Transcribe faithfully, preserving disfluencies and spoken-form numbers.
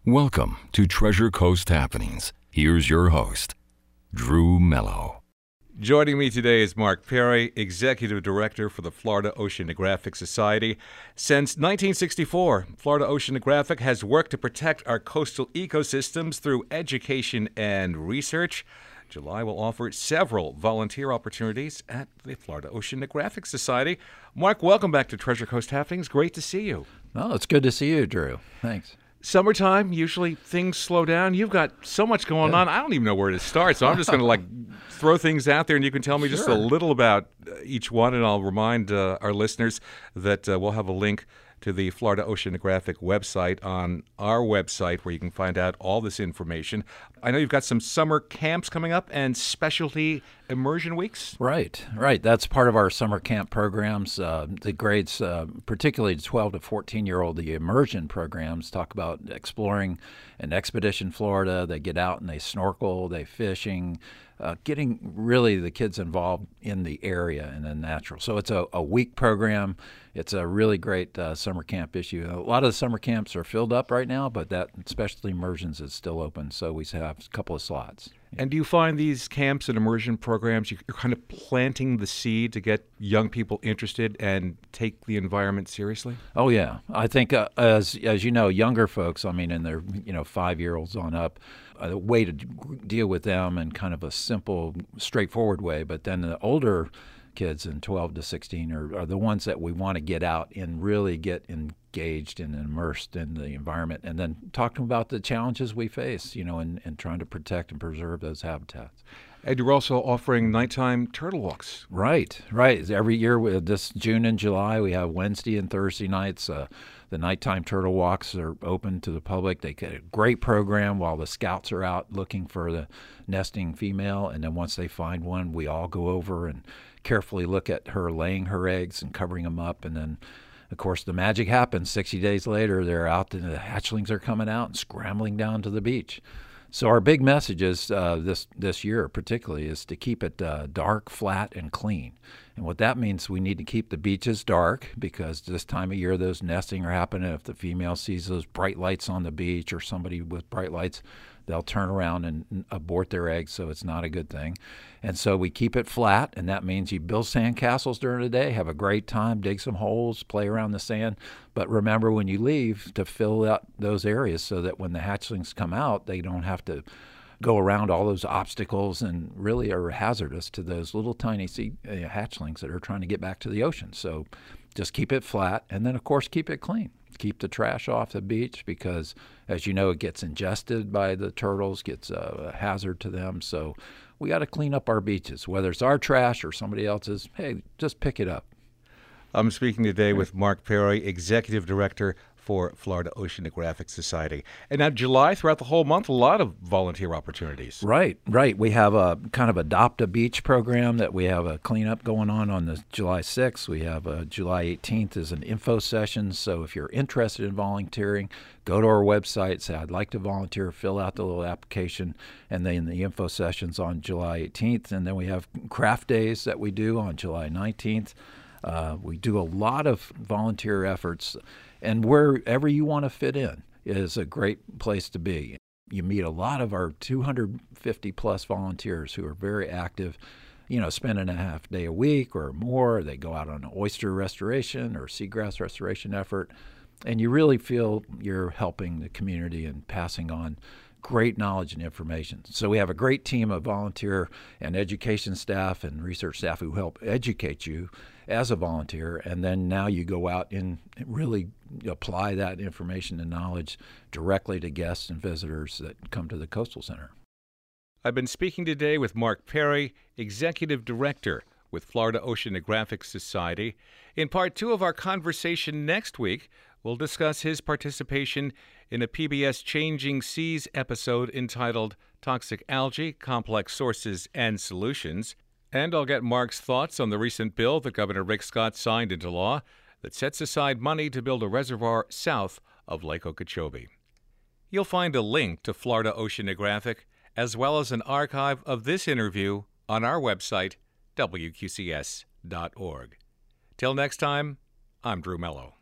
Welcome to Treasure Coast Happenings. Here's your host, Drew Mello. Joining me today is Mark Perry, Executive Director for the Florida Oceanographic Society. Since nineteen sixty-four, Florida Oceanographic has worked to protect our coastal ecosystems through education and research. July will offer several volunteer opportunities at the Florida Oceanographic Society. Mark, welcome back to Treasure Coast Happenings. Great to see you. Well, it's good to see you, Drew. Thanks. Summertime, usually things slow down. You've got so much going on. I don't even know where to start, so I'm just going to like throw things out there, and you can tell me Sure. just a little about each one, and I'll remind uh, our listeners that uh, we'll have a link to the Florida Oceanographic website on our website where you can find out all this information. I know you've got some summer camps coming up and specialty immersion weeks. Right, right. That's part of our summer camp programs. Uh, the grades, uh, particularly twelve to fourteen-year-old, the immersion programs talk about exploring an expedition Florida. They get out and they snorkel, they fishing, uh, getting really the kids involved in the area and the natural. So it's a, a week program. It's a really great uh, summer camp issue. A lot of the summer camps are filled up right now, but that specialty immersions is still open, so we have a couple of slots. And do you find these camps and immersion programs, you're kind of planting the seed to get young people interested and take the environment seriously? Oh yeah, I think uh, as as you know, younger folks, I mean, in their you know five-year-olds on up, a way to d- deal with them in kind of a simple, straightforward way. But then the older kids in twelve to sixteen are, are the ones that we want to get out and really get engaged and immersed in the environment, and then talk to them about the challenges we face, you know, in, in trying to protect and preserve those habitats. And you're also offering nighttime turtle walks. Right, right. Every year, we- this June and July, we have Wednesday and Thursday nights. Uh, the nighttime turtle walks are open to the public. They get a great program while the scouts are out looking for the nesting female, and then once they find one, we all go over and carefully look at her laying her eggs and covering them up, and then of course the magic happens. sixty days later, they're out and the hatchlings are coming out and scrambling down to the beach. So our big message is uh, this this year particularly is to keep it uh, dark, flat, and clean. And what that means, we need to keep the beaches dark because this time of year those nesting are happening. If the female sees those bright lights on the beach or somebody with bright lights, they'll turn around and abort their eggs, so it's not a good thing. And so we keep it flat, and that means you build sandcastles during the day, have a great time, dig some holes, play around the sand. But remember when you leave to fill out those areas so that when the hatchlings come out, they don't have to go around all those obstacles and really are hazardous to those little tiny sea uh, hatchlings that are trying to get back to the ocean. So just keep it flat, and then, of course, keep it clean. Keep the trash off the beach because, as you know, it gets ingested by the turtles, gets a, a hazard to them. So we got to clean up our beaches, whether it's our trash or somebody else's. Hey, just pick it up. I'm speaking today with Mark Perry, Executive Director for Florida Oceanographic Society. And now July, throughout the whole month, a lot of volunteer opportunities. Right, right. We have a kind of Adopt a Beach program that we have a cleanup going on on the July sixth. We have a July eighteenth is an info session. So if you're interested in volunteering, go to our website, say, I'd like to volunteer, fill out the little application, and then the info session's on July eighteenth. And then we have craft days that we do on July nineteenth. Uh, we do a lot of volunteer efforts, and wherever you want to fit in is a great place to be. You meet a lot of our two hundred fifty plus volunteers who are very active, you know, spending a half day a week or more. They go out on an oyster restoration or seagrass restoration effort, and you really feel you're helping the community and passing on great knowledge and information. So we have a great team of volunteer and education staff and research staff who help educate you as a volunteer, and then now you go out and really apply that information and knowledge directly to guests and visitors that come to the Coastal Center. I've been speaking today with Mark Perry, Executive Director with Florida Oceanographic Society. In part two of our conversation next week, we'll discuss his participation in a P B S Changing Seas episode entitled Toxic Algae, Complex Sources and Solutions. And I'll get Mark's thoughts on the recent bill that Governor Rick Scott signed into law that sets aside money to build a reservoir south of Lake Okeechobee. You'll find a link to Florida Oceanographic as well as an archive of this interview on our website, W Q C S dot org. Till next time, I'm Drew Mello.